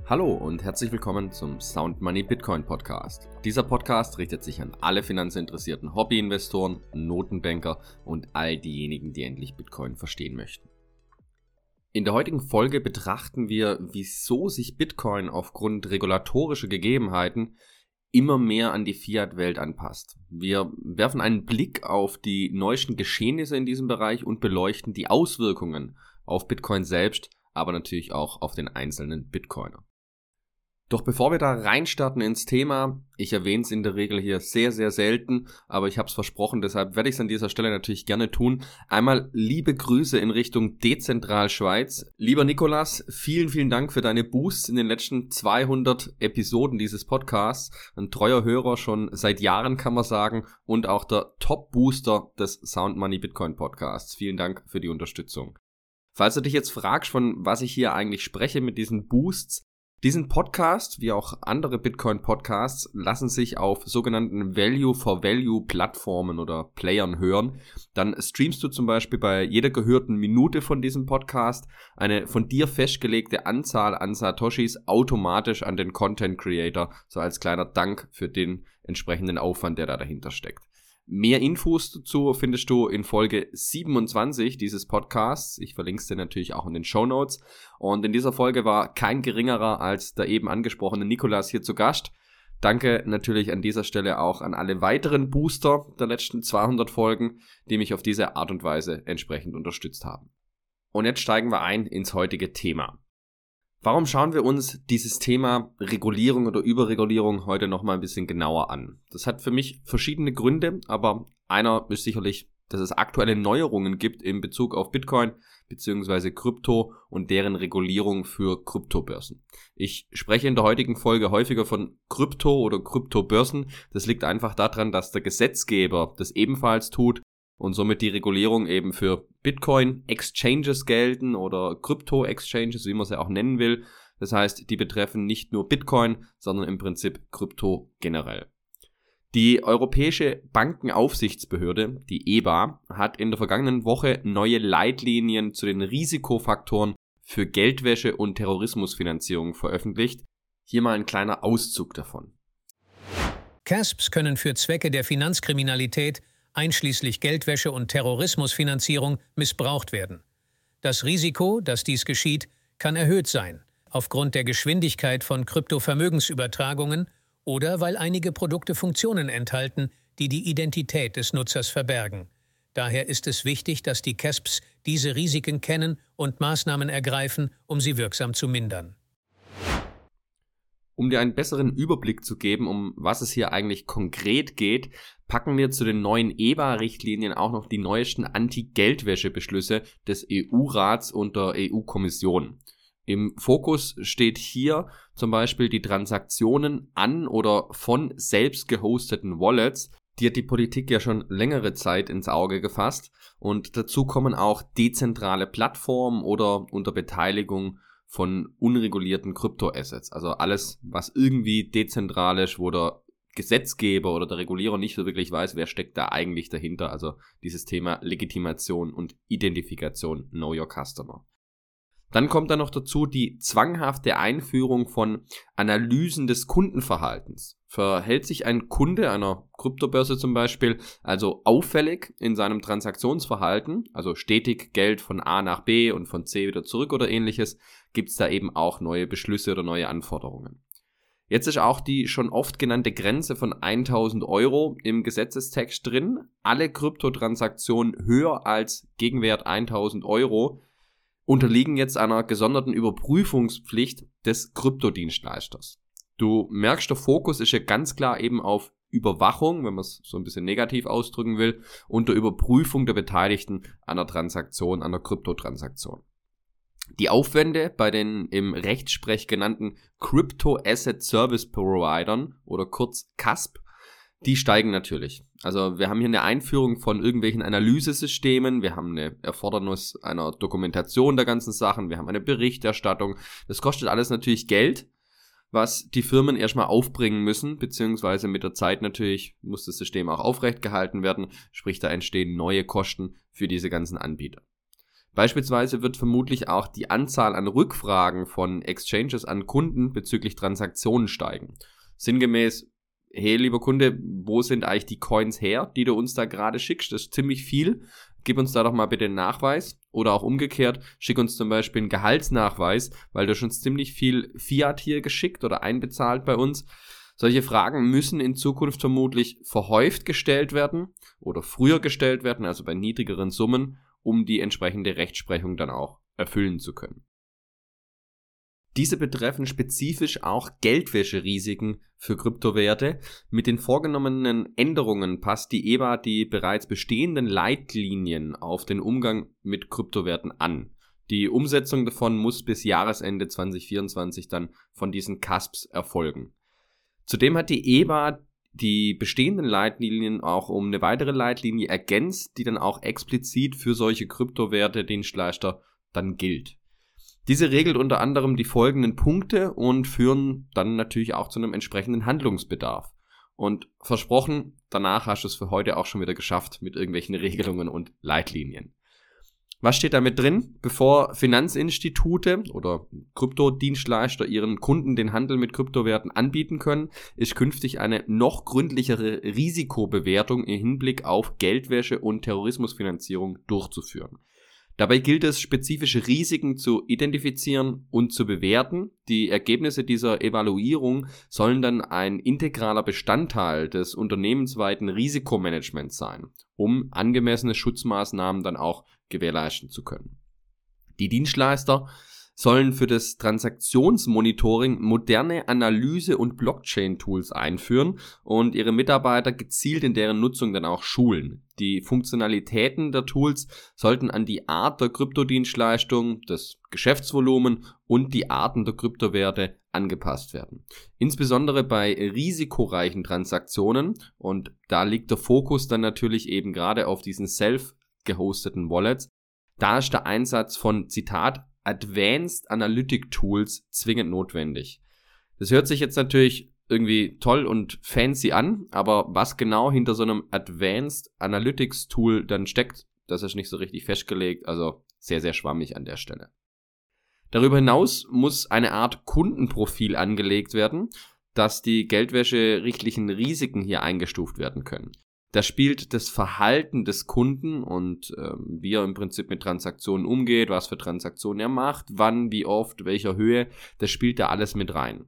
Hallo und herzlich willkommen zum Sound Money Bitcoin Podcast. Dieser Podcast richtet sich an alle finanzinteressierten Hobbyinvestoren, Notenbanker und all diejenigen, die endlich Bitcoin verstehen möchten. In der heutigen Folge betrachten wir, wieso sich Bitcoin aufgrund regulatorischer Gegebenheiten immer mehr an die Fiat-Welt anpasst. Wir werfen einen Blick auf die neuesten Geschehnisse in diesem Bereich und beleuchten die Auswirkungen auf Bitcoin selbst, aber natürlich auch auf den einzelnen Bitcoiner. Doch bevor wir da reinstarten ins Thema, ich erwähne es in der Regel hier sehr, sehr selten, aber ich habe es versprochen, deshalb werde ich es an dieser Stelle natürlich gerne tun. Einmal liebe Grüße in Richtung Dezentral-Schweiz. Lieber Nikolas, vielen, vielen Dank für deine Boosts in den letzten 200 Episoden dieses Podcasts. Ein treuer Hörer schon seit Jahren, kann man sagen, und auch der Top-Booster des Sound Money Bitcoin Podcasts. Vielen Dank für die Unterstützung. Falls du dich jetzt fragst, von was ich hier eigentlich spreche mit diesen Boosts, diesen Podcast, wie auch andere Bitcoin-Podcasts, lassen sich auf sogenannten Value-for-Value-Plattformen oder Playern hören. Dann streamst du zum Beispiel bei jeder gehörten Minute von diesem Podcast eine von dir festgelegte Anzahl an Satoshis automatisch an den Content-Creator, so als kleiner Dank für den entsprechenden Aufwand, der da dahinter steckt. Mehr Infos dazu findest du in Folge 27 dieses Podcasts. Ich verlinke es dir natürlich auch in den Shownotes. Und in dieser Folge war kein geringerer als der eben angesprochene Nikolas hier zu Gast. Danke natürlich an dieser Stelle auch an alle weiteren Booster der letzten 200 Folgen, die mich auf diese Art und Weise entsprechend unterstützt haben. Und jetzt steigen wir ein ins heutige Thema. Warum schauen wir uns dieses Thema Regulierung oder Überregulierung heute nochmal ein bisschen genauer an? Das hat für mich verschiedene Gründe, aber einer ist sicherlich, dass es aktuelle Neuerungen gibt in Bezug auf Bitcoin bzw. Krypto und deren Regulierung für Kryptobörsen. Ich spreche in der heutigen Folge häufiger von Krypto oder Kryptobörsen. Das liegt einfach daran, dass der Gesetzgeber das ebenfalls tut und somit die Regulierung eben für Bitcoin-Exchanges gelten oder Krypto-Exchanges, wie man sie auch nennen will. Das heißt, die betreffen nicht nur Bitcoin, sondern im Prinzip Krypto generell. Die Europäische Bankenaufsichtsbehörde, die EBA, hat in der vergangenen Woche neue Leitlinien zu den Risikofaktoren für Geldwäsche und Terrorismusfinanzierung veröffentlicht. Hier mal ein kleiner Auszug davon. CASPs können für Zwecke der Finanzkriminalität einschließlich Geldwäsche und Terrorismusfinanzierung, missbraucht werden. Das Risiko, dass dies geschieht, kann erhöht sein, aufgrund der Geschwindigkeit von Kryptovermögensübertragungen oder weil einige Produkte Funktionen enthalten, die die Identität des Nutzers verbergen. Daher ist es wichtig, dass die CASPs diese Risiken kennen und Maßnahmen ergreifen, um sie wirksam zu mindern. Um dir einen besseren Überblick zu geben, um was es hier eigentlich konkret geht, packen wir zu den neuen EBA-Richtlinien auch noch die neuesten Anti-Geldwäsche-Beschlüsse des EU-Rats und der EU-Kommission. Im Fokus steht hier zum Beispiel die Transaktionen an oder von selbst gehosteten Wallets. Die hat die Politik ja schon längere Zeit ins Auge gefasst. Und dazu kommen auch dezentrale Plattformen oder unter Beteiligung von unregulierten Kryptoassets. Also alles, was irgendwie dezentral ist, wo der Gesetzgeber oder der Regulierer nicht so wirklich weiß, wer steckt da eigentlich dahinter. Also dieses Thema Legitimation und Identifikation, Know Your Customer. Dann kommt da noch dazu die zwanghafte Einführung von Analysen des Kundenverhaltens. Verhält sich ein Kunde einer Kryptobörse zum Beispiel also auffällig in seinem Transaktionsverhalten, also stetig Geld von A nach B und von C wieder zurück oder ähnliches, gibt es da eben auch neue Beschlüsse oder neue Anforderungen. Jetzt ist auch die schon oft genannte Grenze von 1.000 € im Gesetzestext drin. Alle Kryptotransaktionen höher als Gegenwert 1.000 € unterliegen jetzt einer gesonderten Überprüfungspflicht des Kryptodienstleisters. Du merkst, der Fokus ist ja ganz klar eben auf Überwachung, wenn man es so ein bisschen negativ ausdrücken will, und der Überprüfung der Beteiligten an der Transaktion, an der Kryptotransaktion. Die Aufwände bei den im Rechtssprech genannten Crypto Asset Service Providern oder kurz CASP, die steigen natürlich. Also wir haben hier eine Einführung von irgendwelchen Analysesystemen, wir haben eine Erfordernis einer Dokumentation der ganzen Sachen, wir haben eine Berichterstattung. Das kostet alles natürlich Geld, was die Firmen erstmal aufbringen müssen, beziehungsweise mit der Zeit natürlich muss das System auch aufrecht gehalten werden, sprich da entstehen neue Kosten für diese ganzen Anbieter. Beispielsweise wird vermutlich auch die Anzahl an Rückfragen von Exchanges an Kunden bezüglich Transaktionen steigen. Sinngemäß: Hey, lieber Kunde, wo sind eigentlich die Coins her, die du uns da gerade schickst? Das ist ziemlich viel. Gib uns da doch mal bitte einen Nachweis. Oder auch umgekehrt, schick uns zum Beispiel einen Gehaltsnachweis, weil du schon ziemlich viel Fiat hier geschickt oder einbezahlt bei uns. Solche Fragen müssen in Zukunft vermutlich verhäuft gestellt werden oder früher gestellt werden, also bei niedrigeren Summen, um die entsprechende Rechtsprechung dann auch erfüllen zu können. Diese betreffen spezifisch auch Geldwäscherisiken für Kryptowerte. Mit den vorgenommenen Änderungen passt die EBA die bereits bestehenden Leitlinien auf den Umgang mit Kryptowerten an. Die Umsetzung davon muss bis Jahresende 2024 dann von diesen CASPs erfolgen. Zudem hat die EBA die bestehenden Leitlinien auch um eine weitere Leitlinie ergänzt, die dann auch explizit für solche Kryptowerte-Dienstleister dann gilt. Diese regelt unter anderem die folgenden Punkte und führen dann natürlich auch zu einem entsprechenden Handlungsbedarf. Und versprochen, danach hast du es für heute auch schon wieder geschafft mit irgendwelchen Regelungen und Leitlinien. Was steht damit drin? Bevor Finanzinstitute oder Kryptodienstleister ihren Kunden den Handel mit Kryptowerten anbieten können, ist künftig eine noch gründlichere Risikobewertung im Hinblick auf Geldwäsche und Terrorismusfinanzierung durchzuführen. Dabei gilt es, spezifische Risiken zu identifizieren und zu bewerten. Die Ergebnisse dieser Evaluierung sollen dann ein integraler Bestandteil des unternehmensweiten Risikomanagements sein, um angemessene Schutzmaßnahmen dann auch gewährleisten zu können. Die Dienstleister sollen für das Transaktionsmonitoring moderne Analyse- und Blockchain-Tools einführen und ihre Mitarbeiter gezielt in deren Nutzung dann auch schulen. Die Funktionalitäten der Tools sollten an die Art der Kryptodienstleistung, das Geschäftsvolumen und die Arten der Kryptowerte angepasst werden. Insbesondere bei risikoreichen Transaktionen, und da liegt der Fokus dann natürlich eben gerade auf diesen self-gehosteten Wallets, da ist der Einsatz von, Zitat, Advanced Analytic Tools zwingend notwendig. Das hört sich jetzt natürlich irgendwie toll und fancy an, aber was genau hinter so einem Advanced Analytics Tool dann steckt, das ist nicht so richtig festgelegt, also sehr, sehr schwammig an der Stelle. Darüber hinaus muss eine Art Kundenprofil angelegt werden, dass die geldwäscherechtlichen Risiken hier eingestuft werden können. Da spielt das Verhalten des Kunden und wie er im Prinzip mit Transaktionen umgeht, was für Transaktionen er macht, wann, wie oft, welcher Höhe, das spielt da alles mit rein.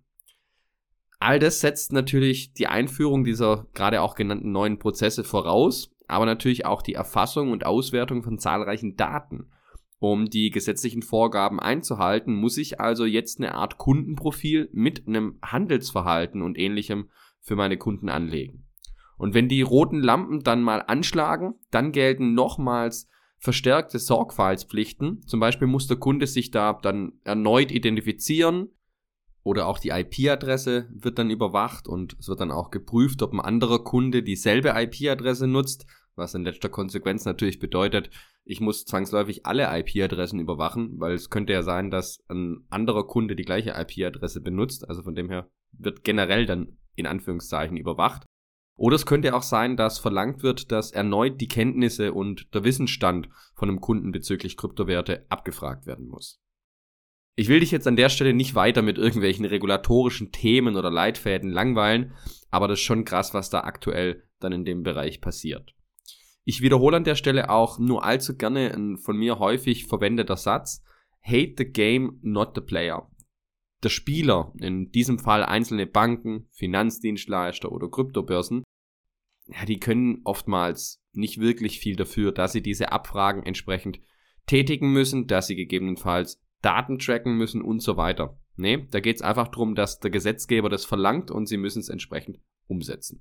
All das setzt natürlich die Einführung dieser gerade auch genannten neuen Prozesse voraus, aber natürlich auch die Erfassung und Auswertung von zahlreichen Daten. Um die gesetzlichen Vorgaben einzuhalten, muss ich also jetzt eine Art Kundenprofil mit einem Handelsverhalten und Ähnlichem für meine Kunden anlegen. Und wenn die roten Lampen dann mal anschlagen, dann gelten nochmals verstärkte Sorgfaltspflichten. Zum Beispiel muss der Kunde sich da dann erneut identifizieren oder auch die IP-Adresse wird dann überwacht und es wird dann auch geprüft, ob ein anderer Kunde dieselbe IP-Adresse nutzt, was in letzter Konsequenz natürlich bedeutet, ich muss zwangsläufig alle IP-Adressen überwachen, weil es könnte ja sein, dass ein anderer Kunde die gleiche IP-Adresse benutzt, also von dem her wird generell dann in Anführungszeichen überwacht. Oder es könnte auch sein, dass verlangt wird, dass erneut die Kenntnisse und der Wissensstand von einem Kunden bezüglich Kryptowerte abgefragt werden muss. Ich will dich jetzt an der Stelle nicht weiter mit irgendwelchen regulatorischen Themen oder Leitfäden langweilen, aber das ist schon krass, was da aktuell dann in dem Bereich passiert. Ich wiederhole an der Stelle auch nur allzu gerne ein von mir häufig verwendeter Satz: Hate the game, not the player. Der Spieler, in diesem Fall einzelne Banken, Finanzdienstleister oder Kryptobörsen, ja, die können oftmals nicht wirklich viel dafür, dass sie diese Abfragen entsprechend tätigen müssen, dass sie gegebenenfalls Daten tracken müssen und so weiter. Nee, da geht es einfach darum, dass der Gesetzgeber das verlangt und sie müssen es entsprechend umsetzen.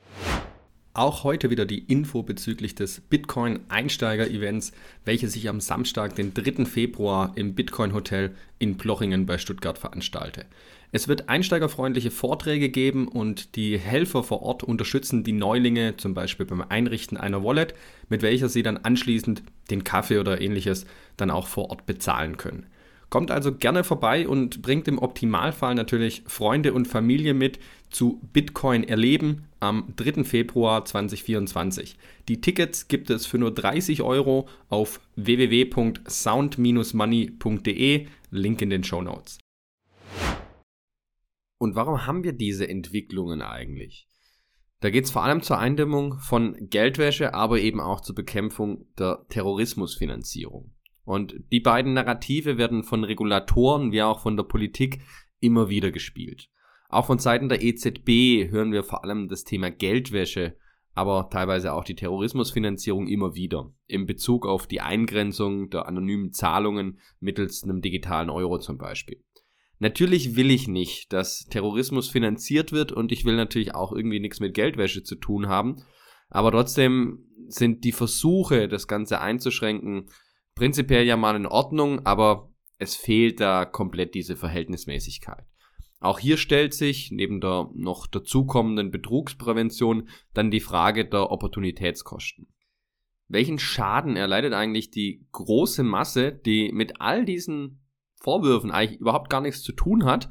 Auch heute wieder die Info bezüglich des Bitcoin-Einsteiger-Events, welches ich am Samstag, den 3. Februar im Bitcoin-Hotel in Plochingen bei Stuttgart veranstalte. Es wird einsteigerfreundliche Vorträge geben und die Helfer vor Ort unterstützen die Neulinge, zum Beispiel beim Einrichten einer Wallet, mit welcher sie dann anschließend den Kaffee oder ähnliches dann auch vor Ort bezahlen können. Kommt also gerne vorbei und bringt im Optimalfall natürlich Freunde und Familie mit zu Bitcoin erleben am 3. Februar 2024. Die Tickets gibt es für nur 30 € auf www.sound-money.de, Link in den Shownotes. Und warum haben wir diese Entwicklungen eigentlich? Da geht es vor allem zur Eindämmung von Geldwäsche, aber eben auch zur Bekämpfung der Terrorismusfinanzierung. Und die beiden Narrative werden von Regulatoren wie auch von der Politik immer wieder gespielt. Auch von Seiten der EZB hören wir vor allem das Thema Geldwäsche, aber teilweise auch die Terrorismusfinanzierung immer wieder, in Bezug auf die Eingrenzung der anonymen Zahlungen mittels einem digitalen Euro zum Beispiel. Natürlich will ich nicht, dass Terrorismus finanziert wird und ich will natürlich auch irgendwie nichts mit Geldwäsche zu tun haben, aber trotzdem sind die Versuche, das Ganze einzuschränken, prinzipiell ja mal in Ordnung, aber es fehlt da komplett diese Verhältnismäßigkeit. Auch hier stellt sich neben der noch dazukommenden Betrugsprävention dann die Frage der Opportunitätskosten. Welchen Schaden erleidet eigentlich die große Masse, die mit all diesen Vorwürfen eigentlich überhaupt gar nichts zu tun hat,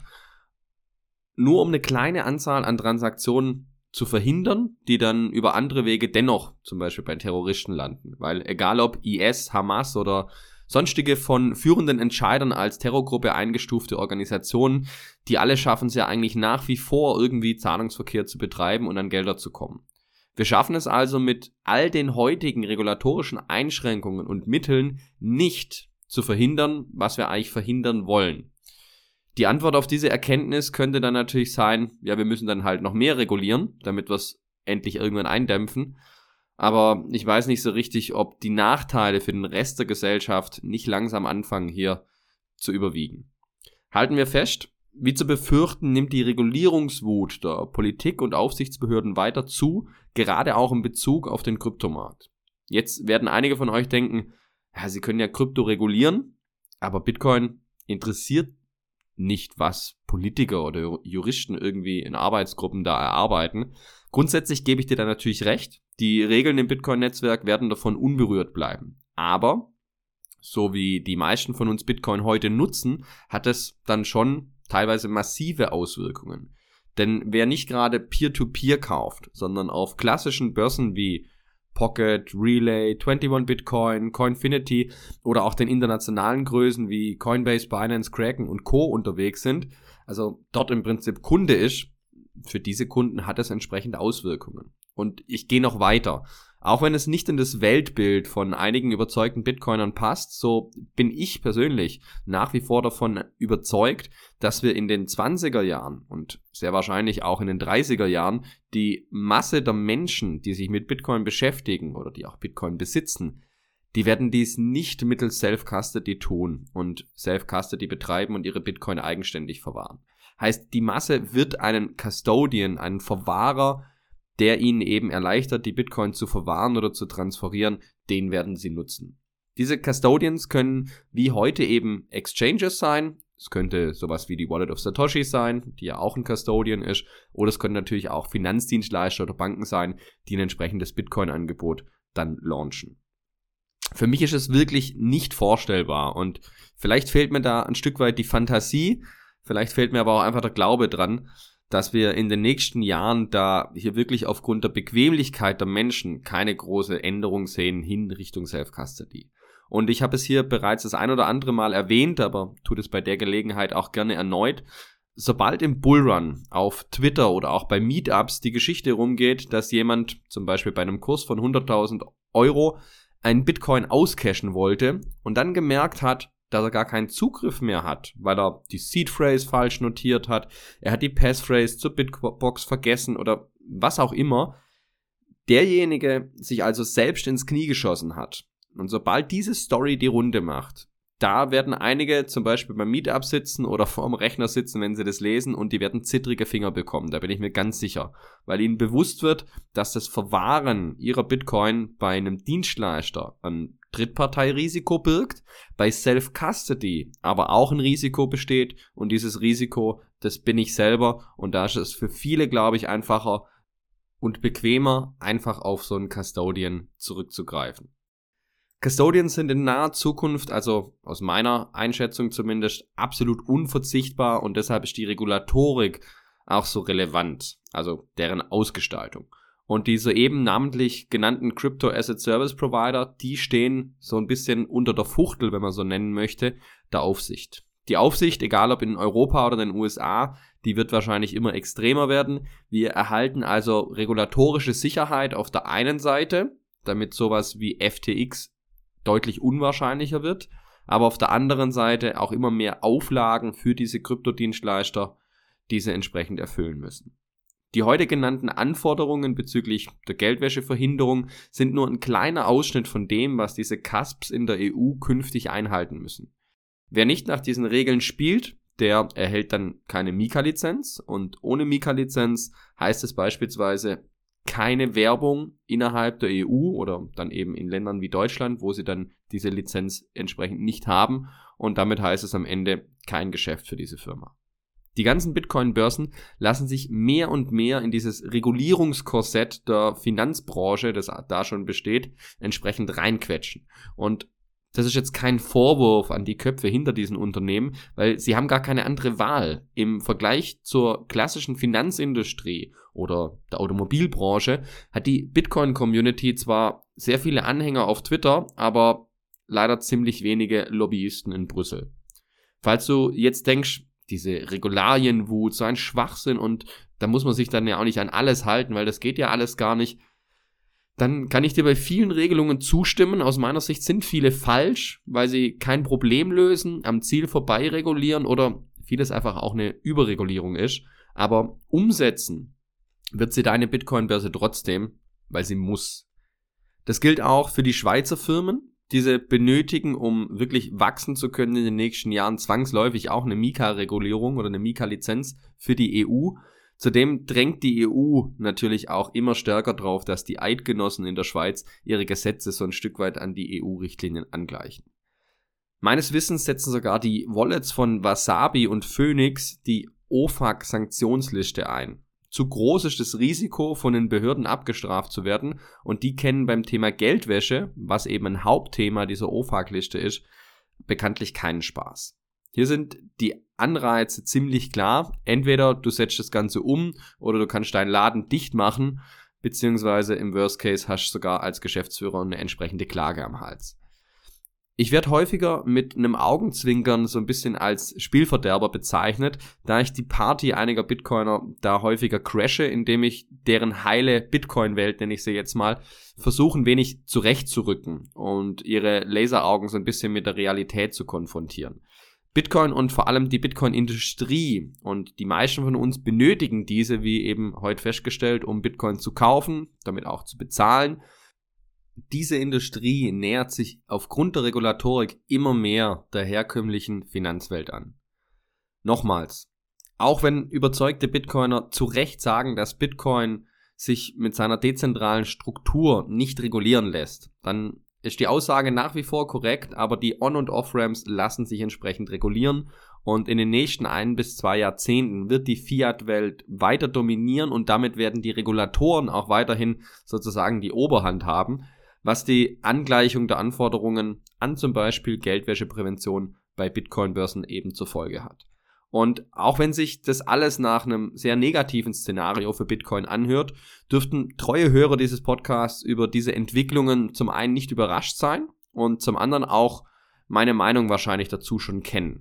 nur um eine kleine Anzahl an Transaktionen zu verhindern, die dann über andere Wege dennoch zum Beispiel bei Terroristen landen. Weil egal ob IS, Hamas oder sonstige von führenden Entscheidern als Terrorgruppe eingestufte Organisationen, die alle schaffen es ja eigentlich nach wie vor irgendwie Zahlungsverkehr zu betreiben und an Gelder zu kommen. Wir schaffen es also mit all den heutigen regulatorischen Einschränkungen und Mitteln nicht zu verhindern, was wir eigentlich verhindern wollen. Die Antwort auf diese Erkenntnis könnte dann natürlich sein, ja, wir müssen dann halt noch mehr regulieren, damit wir es endlich irgendwann eindämpfen. Aber ich weiß nicht so richtig, ob die Nachteile für den Rest der Gesellschaft nicht langsam anfangen, hier zu überwiegen. Halten wir fest, wie zu befürchten, nimmt die Regulierungswut der Politik und Aufsichtsbehörden weiter zu, gerade auch in Bezug auf den Kryptomarkt. Jetzt werden einige von euch denken, ja, sie können ja Krypto regulieren, aber Bitcoin interessiert nicht, was Politiker oder Juristen irgendwie in Arbeitsgruppen da erarbeiten. Grundsätzlich gebe ich dir da natürlich recht. Die Regeln im Bitcoin-Netzwerk werden davon unberührt bleiben. Aber, so wie die meisten von uns Bitcoin heute nutzen, hat es dann schon teilweise massive Auswirkungen. Denn wer nicht gerade Peer-to-Peer kauft, sondern auf klassischen Börsen wie Pocket, Relay, 21 Bitcoin, Coinfinity oder auch den internationalen Größen wie Coinbase, Binance, Kraken und Co. unterwegs sind, also dort im Prinzip Kunde ist, für diese Kunden hat es entsprechende Auswirkungen. Und ich gehe noch weiter. Auch wenn es nicht in das Weltbild von einigen überzeugten Bitcoinern passt, so bin ich persönlich nach wie vor davon überzeugt, dass wir in den 20er Jahren und sehr wahrscheinlich auch in den 30er Jahren die Masse der Menschen, die sich mit Bitcoin beschäftigen oder die auch Bitcoin besitzen, die werden dies nicht mittels Self-Custody tun und Self-Custody betreiben und ihre Bitcoin eigenständig verwahren. Heißt, die Masse wird einen Custodian, einen Verwahrer, der ihnen eben erleichtert, die Bitcoin zu verwahren oder zu transferieren, den werden sie nutzen. Diese Custodians können wie heute eben Exchanges sein, es könnte sowas wie die Wallet of Satoshi sein, die ja auch ein Custodian ist, oder es können natürlich auch Finanzdienstleister oder Banken sein, die ein entsprechendes Bitcoin-Angebot dann launchen. Für mich ist es wirklich nicht vorstellbar und vielleicht fehlt mir da ein Stück weit die Fantasie, vielleicht fehlt mir aber auch einfach der Glaube dran, dass wir in den nächsten Jahren da hier wirklich aufgrund der Bequemlichkeit der Menschen keine große Änderung sehen hin Richtung Self-Custody. Und ich habe es hier bereits das ein oder andere Mal erwähnt, aber tue es bei der Gelegenheit auch gerne erneut. Sobald im Bullrun auf Twitter oder auch bei Meetups die Geschichte rumgeht, dass jemand zum Beispiel bei einem Kurs von 100.000 € einen Bitcoin auscashen wollte und dann gemerkt hat, dass er gar keinen Zugriff mehr hat, weil er die Seed Phrase falsch notiert hat, er hat die Passphrase zur Bitbox vergessen oder was auch immer, derjenige sich also selbst ins Knie geschossen hat. Und sobald diese Story die Runde macht, da werden einige zum Beispiel beim Meetup sitzen oder vorm Rechner sitzen, wenn sie das lesen, und die werden zittrige Finger bekommen, da bin ich mir ganz sicher, weil ihnen bewusst wird, dass das Verwahren ihrer Bitcoin bei einem Dienstleister ein Drittparteirisiko birgt, bei Self-Custody aber auch ein Risiko besteht, und dieses Risiko, das bin ich selber, und da ist es für viele, glaube ich, einfacher und bequemer, einfach auf so einen Custodian zurückzugreifen. Custodians sind in naher Zukunft, also aus meiner Einschätzung zumindest, absolut unverzichtbar und deshalb ist die Regulatorik auch so relevant, also deren Ausgestaltung. Und die soeben namentlich genannten Crypto Asset Service Provider, die stehen so ein bisschen unter der Fuchtel, wenn man so nennen möchte, der Aufsicht. Die Aufsicht, egal ob in Europa oder in den USA, die wird wahrscheinlich immer extremer werden. Wir erhalten also regulatorische Sicherheit auf der einen Seite, damit sowas wie FTX deutlich unwahrscheinlicher wird, aber auf der anderen Seite auch immer mehr Auflagen für diese Kryptodienstleister, die sie entsprechend erfüllen müssen. Die heute genannten Anforderungen bezüglich der Geldwäscheverhinderung sind nur ein kleiner Ausschnitt von dem, was diese CASPs in der EU künftig einhalten müssen. Wer nicht nach diesen Regeln spielt, der erhält dann keine MiCA-Lizenz und ohne MiCA-Lizenz heißt es beispielsweise keine Werbung innerhalb der EU oder dann eben in Ländern wie Deutschland, wo sie dann diese Lizenz entsprechend nicht haben und damit heißt es am Ende kein Geschäft für diese Firma. Die ganzen Bitcoin-Börsen lassen sich mehr und mehr in dieses Regulierungskorsett der Finanzbranche, das da schon besteht, entsprechend reinquetschen. Und das ist jetzt kein Vorwurf an die Köpfe hinter diesen Unternehmen, weil sie haben gar keine andere Wahl. Im Vergleich zur klassischen Finanzindustrie oder der Automobilbranche hat die Bitcoin-Community zwar sehr viele Anhänger auf Twitter, aber leider ziemlich wenige Lobbyisten in Brüssel. Falls du jetzt denkst, diese Regularienwut, so ein Schwachsinn und da muss man sich dann ja auch nicht an alles halten, weil das geht ja alles gar nicht, dann kann ich dir bei vielen Regelungen zustimmen. Aus meiner Sicht sind viele falsch, weil sie kein Problem lösen, am Ziel vorbei regulieren oder vieles einfach auch eine Überregulierung ist. Aber umsetzen wird sie deine Bitcoin-Börse trotzdem, weil sie muss. Das gilt auch für die Schweizer Firmen. Diese benötigen, um wirklich wachsen zu können in den nächsten Jahren, zwangsläufig auch eine MiCA-Regulierung oder eine MiCA-Lizenz für die EU. Zudem drängt die EU natürlich auch immer stärker drauf, dass die Eidgenossen in der Schweiz ihre Gesetze so ein Stück weit an die EU-Richtlinien angleichen. Meines Wissens setzen sogar die Wallets von Wasabi und Phoenix die OFAC-Sanktionsliste ein. Zu groß ist das Risiko, von den Behörden abgestraft zu werden und die kennen beim Thema Geldwäsche, was eben ein Hauptthema dieser OFAC-Liste ist, bekanntlich keinen Spaß. Hier sind die Anreize ziemlich klar. Entweder du setzt das Ganze um oder du kannst deinen Laden dicht machen, beziehungsweise im Worst Case hast du sogar als Geschäftsführer eine entsprechende Klage am Hals. Ich werde häufiger mit einem Augenzwinkern so ein bisschen als Spielverderber bezeichnet, da ich die Party einiger Bitcoiner da häufiger crashe, indem ich deren heile Bitcoin-Welt, nenne ich sie jetzt mal, versuche ein wenig zurechtzurücken und ihre Laseraugen so ein bisschen mit der Realität zu konfrontieren. Bitcoin und vor allem die Bitcoin-Industrie und die meisten von uns benötigen diese, wie eben heute festgestellt, um Bitcoin zu kaufen, damit auch zu bezahlen. Diese Industrie nähert sich aufgrund der Regulatorik immer mehr der herkömmlichen Finanzwelt an. Nochmals, auch wenn überzeugte Bitcoiner zu Recht sagen, dass Bitcoin sich mit seiner dezentralen Struktur nicht regulieren lässt, dann ist die Aussage nach wie vor korrekt, aber die On- und Off-Ramps lassen sich entsprechend regulieren und in den nächsten 1 bis 2 Jahrzehnten wird die Fiat-Welt weiter dominieren und damit werden die Regulatoren auch weiterhin sozusagen die Oberhand haben, was die Angleichung der Anforderungen an zum Beispiel Geldwäscheprävention bei Bitcoin-Börsen eben zur Folge hat. Und auch wenn sich das alles nach einem sehr negativen Szenario für Bitcoin anhört, dürften treue Hörer dieses Podcasts über diese Entwicklungen zum einen nicht überrascht sein und zum anderen auch meine Meinung wahrscheinlich dazu schon kennen.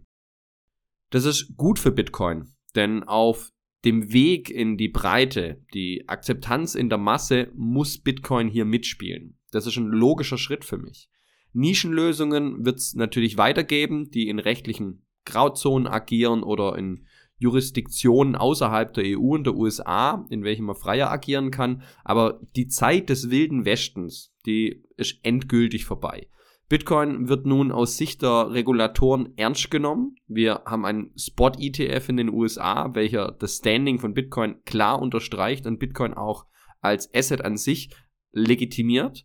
Das ist gut für Bitcoin, denn auf dem Weg in die Breite, die Akzeptanz in der Masse, muss Bitcoin hier mitspielen. Das ist ein logischer Schritt für mich. Nischenlösungen wird es natürlich weitergeben, die in rechtlichen Grauzonen agieren oder in Jurisdiktionen außerhalb der EU und der USA, in welchen man freier agieren kann. Aber die Zeit des wilden Westens, die ist endgültig vorbei. Bitcoin wird nun aus Sicht der Regulatoren ernst genommen. Wir haben einen Spot-ETF in den USA, welcher das Standing von Bitcoin klar unterstreicht und Bitcoin auch als Asset an sich legitimiert.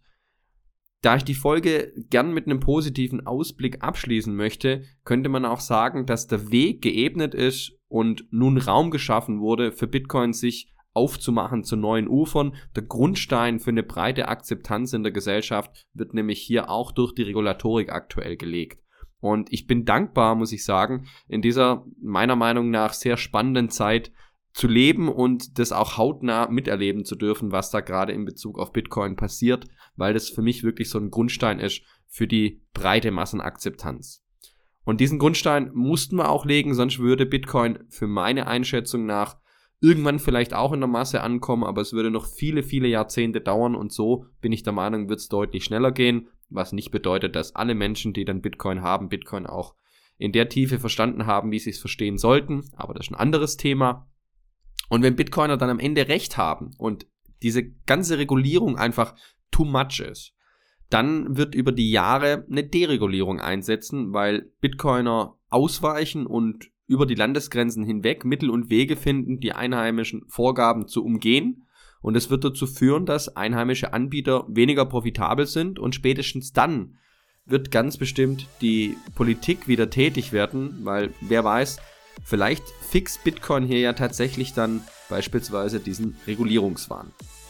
Da ich die Folge gern mit einem positiven Ausblick abschließen möchte, könnte man auch sagen, dass der Weg geebnet ist und nun Raum geschaffen wurde für Bitcoin, sich aufzumachen zu neuen Ufern. Der Grundstein für eine breite Akzeptanz in der Gesellschaft wird nämlich hier auch durch die Regulatorik aktuell gelegt. Und ich bin dankbar, muss ich sagen, in dieser meiner Meinung nach sehr spannenden Zeit zu leben und das auch hautnah miterleben zu dürfen, was da gerade in Bezug auf Bitcoin passiert, weil das für mich wirklich so ein Grundstein ist für die breite Massenakzeptanz. Und diesen Grundstein mussten wir auch legen, sonst würde Bitcoin für meine Einschätzung nach irgendwann vielleicht auch in der Masse ankommen, aber es würde noch viele, viele Jahrzehnte dauern und so bin ich der Meinung, wird es deutlich schneller gehen, was nicht bedeutet, dass alle Menschen, die dann Bitcoin haben, Bitcoin auch in der Tiefe verstanden haben, wie sie es verstehen sollten, aber das ist ein anderes Thema. Und wenn Bitcoiner dann am Ende recht haben und diese ganze Regulierung einfach too much ist, dann wird über die Jahre eine Deregulierung einsetzen, weil Bitcoiner ausweichen und über die Landesgrenzen hinweg Mittel und Wege finden, die einheimischen Vorgaben zu umgehen. Und es wird dazu führen, dass einheimische Anbieter weniger profitabel sind und spätestens dann wird ganz bestimmt die Politik wieder tätig werden, weil wer weiß, vielleicht fixt Bitcoin hier ja tatsächlich dann beispielsweise diesen Regulierungswahn.